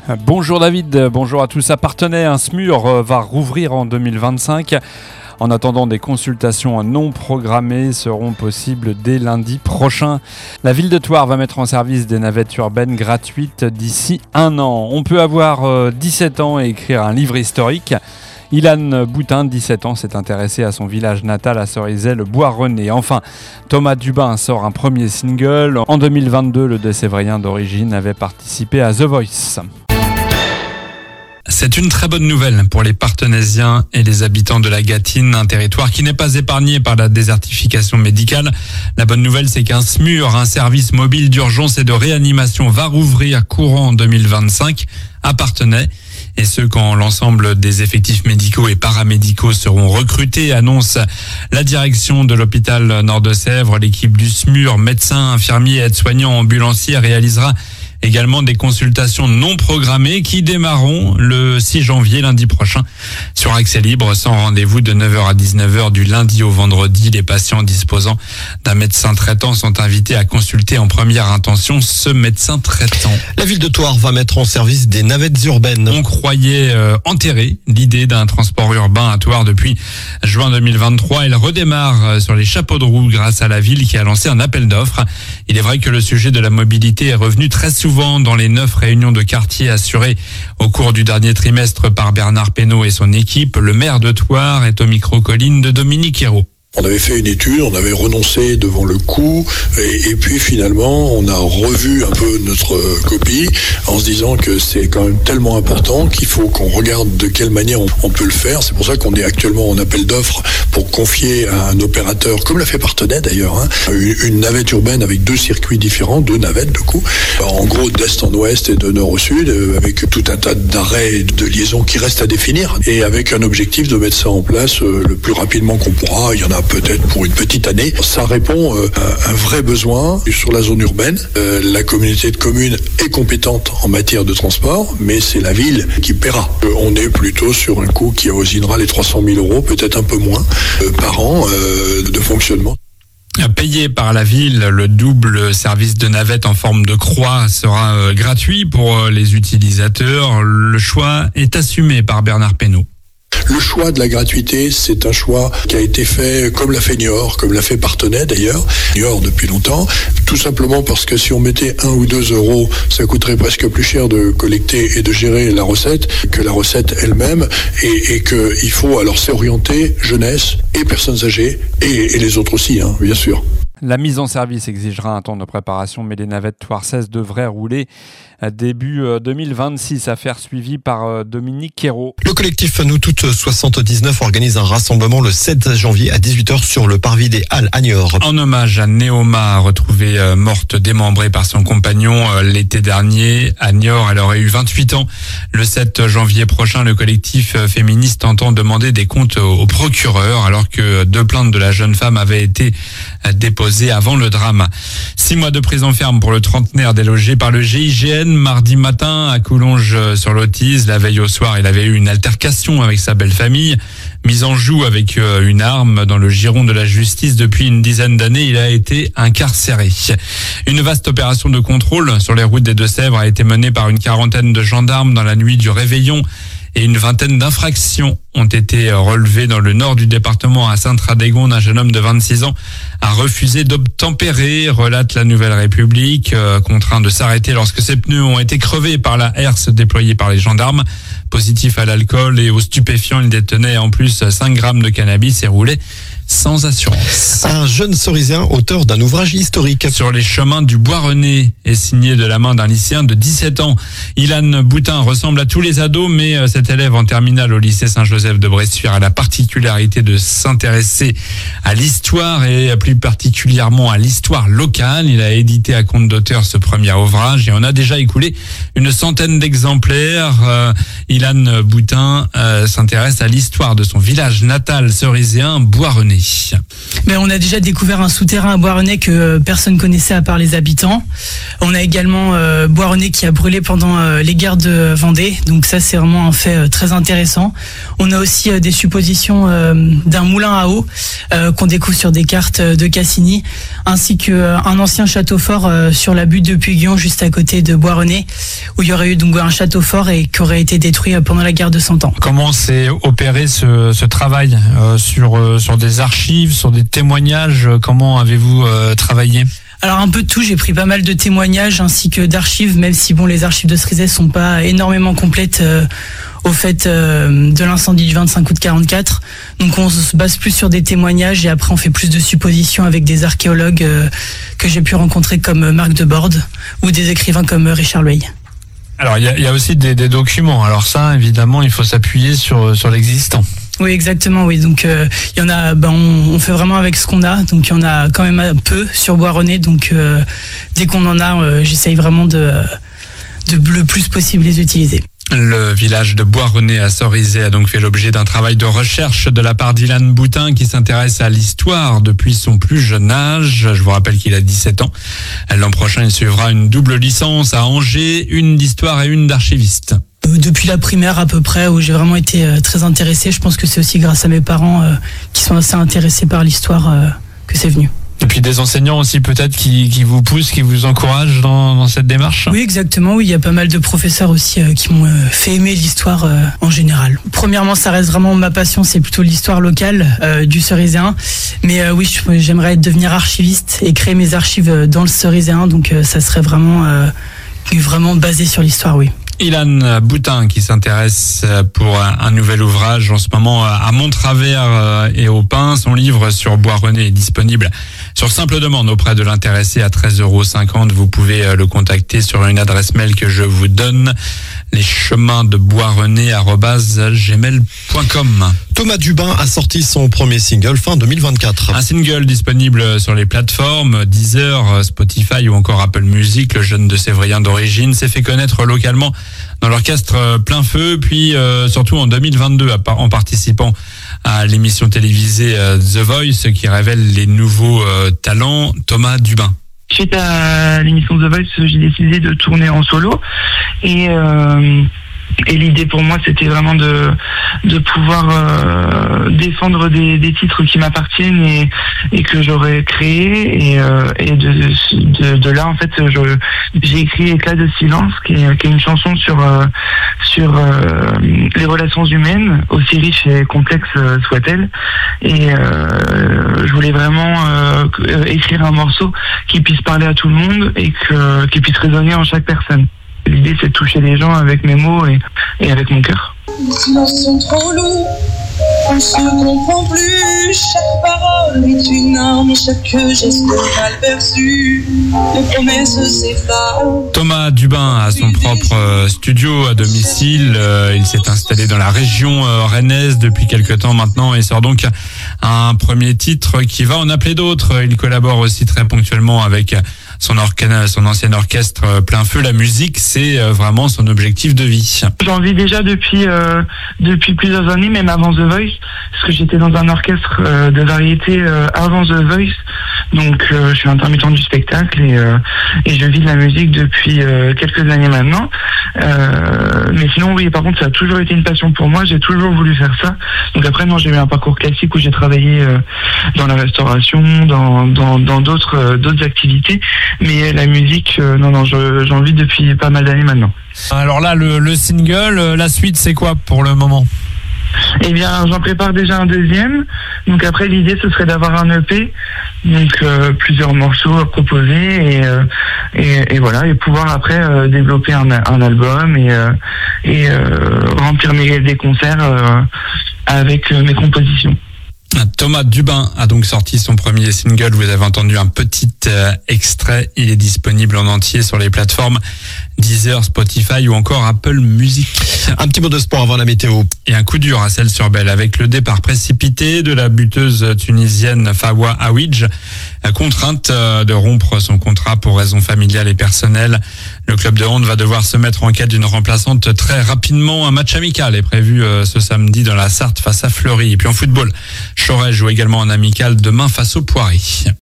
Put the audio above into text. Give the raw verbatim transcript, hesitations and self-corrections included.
Bonjour David, bonjour à tous. À Parthenay, un SMUR va rouvrir en deux mille vingt-cinq. En attendant, des consultations non programmées seront possibles dès lundi prochain. La ville de Thouars va mettre en service des navettes urbaines gratuites d'ici un an. On peut avoir dix-sept ans et écrire un livre historique. Ilan Boutin, dix-sept ans, s'est intéressé à son village natal à Cerizay, le Bois-René. Enfin, Thomas Dubin sort un premier single. En deux mille vingt-deux, le Décévrien d'origine avait participé à The Voice. C'est une très bonne nouvelle pour les Parthenaisiens et les habitants de la Gâtine, un territoire qui n'est pas épargné par la désertification médicale. La bonne nouvelle, c'est qu'un SMUR, un service mobile d'urgence et de réanimation, va rouvrir courant deux mille vingt-cinq à Parthenay. Et ce, quand l'ensemble des effectifs médicaux et paramédicaux seront recrutés, annonce la direction de l'hôpital Nord-de-Sèvres. L'équipe du SMUR, médecins, infirmiers, aides-soignants, ambulanciers, réalisera également des consultations non programmées qui démarreront le six janvier, lundi prochain, sur accès libre, sans rendez-vous, de neuf heures à dix-neuf heures du lundi au vendredi. Les patients disposant d'un médecin traitant sont invités à consulter en première intention ce médecin traitant. La ville de Thouars va mettre en service des navettes urbaines. On croyait euh, enterrer l'idée d'un transport urbain à Thouars depuis juin deux mille vingt-trois. Elle redémarre sur les chapeaux de roue grâce à la ville qui a lancé un appel d'offres. Il est vrai que le sujet de la mobilité est revenu très souvent dans les neuf réunions de quartier assurées au cours du dernier trimestre par Bernard Peynaud et son équipe. Le maire de Thouars est au micro-colline de Dominique Hérault. On avait fait une étude, on avait renoncé devant le coût et, et puis finalement on a revu un peu notre copie en se disant que c'est quand même tellement important qu'il faut qu'on regarde de quelle manière on, on peut le faire. C'est pour ça qu'on est actuellement en appel d'offres pour confier à un opérateur, comme l'a fait Parthenay d'ailleurs, hein, une, une navette urbaine avec deux circuits différents, deux navettes de coup, en gros d'est en ouest et de nord au sud, avec tout un tas d'arrêts et de liaisons qui restent à définir et avec un objectif de mettre ça en place le plus rapidement qu'on pourra. Il y en a peut-être pour une petite année. Ça répond euh, à un vrai besoin sur la zone urbaine. Euh, la communauté de communes est compétente en matière de transport, mais c'est la ville qui paiera. Euh, on est plutôt sur un coût qui avoisinera les trois cent mille euros, peut-être un peu moins, euh, par an euh, de fonctionnement. Payé par la ville, le double service de navette en forme de croix sera euh, gratuit pour euh, les utilisateurs. Le choix est assumé par Bernard Peynaud. Le choix de la gratuité, c'est un choix qui a été fait comme l'a fait Niort, comme l'a fait Parthenay d'ailleurs, Niort depuis longtemps, tout simplement parce que si on mettait un ou deux euros, ça coûterait presque plus cher de collecter et de gérer la recette que la recette elle-même, et, et qu'il faut alors s'orienter jeunesse et personnes âgées, et, et les autres aussi, hein, bien sûr. La mise en service exigera un temps de préparation, mais les navettes Thouaraises devraient rouler début deux mille vingt-six, affaire suivie par Dominique Hérault. Le collectif Nous Toutes soixante-dix-neuf organise un rassemblement le sept janvier à dix-huit heures sur le parvis des Halles à Niort. En hommage à Néoma, retrouvée morte démembrée par son compagnon l'été dernier à Niort. Elle aurait eu vingt-huit ans. Le sept janvier prochain, le collectif féministe entend demander des comptes au procureur alors que deux plaintes de la jeune femme avaient été déposées avant le drame. Six mois de prison ferme pour le trentenaire délogé par le G I G N mardi matin à Coulonges-sur-l'Autise. La veille au soir, il avait eu une altercation avec sa belle famille. Mis en joue avec une arme dans le giron de la justice depuis une dizaine d'années, il a été incarcéré. Une vaste opération de contrôle sur les routes des Deux-Sèvres a été menée par une quarantaine de gendarmes dans la nuit du réveillon. Et une vingtaine d'infractions ont été relevées dans le nord du département à Sainte-Radégonde. Un jeune homme de vingt-six ans a refusé d'obtempérer, relate la Nouvelle République, euh, contraint de s'arrêter lorsque ses pneus ont été crevés par la herse déployée par les gendarmes. Positif à l'alcool et aux stupéfiants, il détenait en plus cinq grammes de cannabis et roulait sans assurance. Un jeune Cerizien, auteur d'un ouvrage historique. Sur les chemins du Bois-René, est signé de la main d'un lycéen de dix-sept ans. Ilan Boutin ressemble à tous les ados, mais cet élève en terminale au lycée Saint-Joseph de Bressuire a la particularité de s'intéresser à l'histoire et plus particulièrement à l'histoire locale. Il a édité à compte d'auteur ce premier ouvrage et on a déjà écoulé une centaine d'exemplaires. Euh, Ilan Boutin euh, s'intéresse à l'histoire de son village natal cerizien, Bois-René. Ben, on a déjà découvert un souterrain à Boirenay que personne connaissait à part les habitants. On a également euh, Boirenay qui a brûlé pendant euh, les guerres de Vendée. Donc ça, c'est vraiment un fait euh, très intéressant. On a aussi euh, des suppositions euh, d'un moulin à eau euh, qu'on découvre sur des cartes de Cassini, ainsi qu'un euh, ancien château fort euh, sur la butte de Puy-Guillon, juste à côté de Boirenay, où il y aurait eu donc un château fort et qui aurait été détruit euh, pendant la guerre de Cent Ans. Comment s'est opéré ce, ce travail euh, sur, euh, sur des archives, sur des témoignages? Comment avez-vous euh, travaillé? Alors un peu de tout, j'ai pris pas mal de témoignages ainsi que d'archives, même si bon, les archives de Cerizay sont pas énormément complètes euh, au fait euh, de l'incendie du vingt-cinq août quarante-quatre. Donc on se base plus sur des témoignages et après on fait plus de suppositions avec des archéologues euh, que j'ai pu rencontrer comme Marc Deborde ou des écrivains comme Richard Luey. Alors il y a, y a aussi des, des documents. Alors ça, évidemment, il faut s'appuyer sur, sur l'existant. Oui, exactement, oui. Donc, il euh, y en a, ben, on, on fait vraiment avec ce qu'on a. Donc, il y en a quand même un peu sur Boirenay. Donc, euh, dès qu'on en a, euh, j'essaye vraiment de, de le plus possible les utiliser. Le village de Boirenay à Cerizay a donc fait l'objet d'un travail de recherche de la part d'Ilan Boutin qui s'intéresse à l'histoire depuis son plus jeune âge. Je vous rappelle qu'il a dix-sept ans. L'an prochain, il suivra une double licence à Angers, une d'histoire et une d'archiviste. Depuis la primaire à peu près, où j'ai vraiment été euh, très intéressé. Je pense que c'est aussi grâce à mes parents euh, qui sont assez intéressés par l'histoire euh, que c'est venu. Et puis des enseignants aussi peut-être qui, qui vous poussent, qui vous encouragent dans, dans cette démarche? Oui, exactement. Oui, il y a pas mal de professeurs aussi euh, qui m'ont euh, fait aimer l'histoire euh, en général. Premièrement, ça reste vraiment ma passion, c'est plutôt l'histoire locale euh, du Cerizéen. Mais euh, oui, je, j'aimerais devenir archiviste et créer mes archives dans le Cerizéen. Donc euh, ça serait vraiment, euh, vraiment basé sur l'histoire, oui. Ilan Boutin qui s'intéresse pour un nouvel ouvrage en ce moment à Montravers et au Pin. Son livre sur Boirenay est disponible sur simple demande auprès de l'intéressé à treize euros cinquante. Vous pouvez le contacter sur une adresse mail que je vous donne, lescheminsdeboirenay arobase gmail point com. Thomas Dubin a sorti son premier single fin deux mille vingt-quatre. Un single disponible sur les plateformes Deezer, Spotify ou encore Apple Music. Le jeune de Sévrien d'origine s'est fait connaître localement dans l'orchestre Plein Feu, puis euh, surtout en deux mille vingt-deux en participant à l'émission télévisée euh, The Voice qui révèle les nouveaux euh, talents. Thomas Dubin. Suite à l'émission The Voice, j'ai décidé de tourner en solo et euh, et l'idée pour moi c'était vraiment de de pouvoir euh, défendre des, des titres qui m'appartiennent et et que j'aurais créé et euh, et de, de de là en fait je j'ai écrit Éclat de silence qui est, qui est une chanson sur euh, sur euh, les relations humaines, aussi riches et complexes euh, soient-elles, et euh, je voulais vraiment euh, écrire un morceau qui puisse parler à tout le monde et que qui puisse résonner en chaque personne. L'idée, c'est de toucher les gens avec mes mots et, et avec mon cœur. Les silences sont trop lourds, on se comprend plus. Chaque parole est une arme, chaque geste mal perçu. Les promesses s'effacent. Thomas Dubin a son propre studio à domicile. Il s'est installé dans la région rennaise depuis quelques temps maintenant et sort donc un premier titre qui va en appeler d'autres. Il collabore aussi très ponctuellement avec son, orca- son ancien orchestre Plein Feu. La musique, c'est vraiment son objectif de vie. J'en vis déjà depuis euh, depuis plusieurs années, même avant The Voice, parce que j'étais dans un orchestre euh, de variété euh, avant The Voice. Donc euh, je suis intermittent du spectacle et euh, et je vis de la musique depuis euh, quelques années maintenant. Euh, mais sinon oui, par contre ça a toujours été une passion pour moi. J'ai toujours voulu faire ça. Donc après non, j'ai eu un parcours classique où j'ai travaillé euh, dans la restauration, dans dans dans d'autres euh, d'autres activités. Mais la musique, euh, non non, je, j'en vis depuis pas mal d'années maintenant. Alors là, le, le single, la suite, c'est quoi pour le moment? Eh bien, j'en prépare déjà un deuxième. Donc après, l'idée, ce serait d'avoir un E P, donc euh, plusieurs morceaux à proposer et, euh, et, et voilà, et pouvoir après euh, développer un, un album et, euh, et euh, remplir mes, des concerts euh, avec euh, mes compositions. Thomas Dubin a donc sorti son premier single. Vous avez entendu un petit euh, extrait. Il est disponible en entier sur les plateformes Deezer, Spotify ou encore Apple Music. Un petit mot de sport avant la météo. Et un coup dur à Celles-sur-Belle avec le départ précipité de la buteuse tunisienne Fawa Awidj, contrainte de rompre son contrat pour raisons familiales et personnelles. Le club de hand va devoir se mettre en quête d'une remplaçante très rapidement. Un match amical est prévu ce samedi dans la Sarthe face à Fleury. Et puis en football, Choret joue également en amical demain face au Poiré.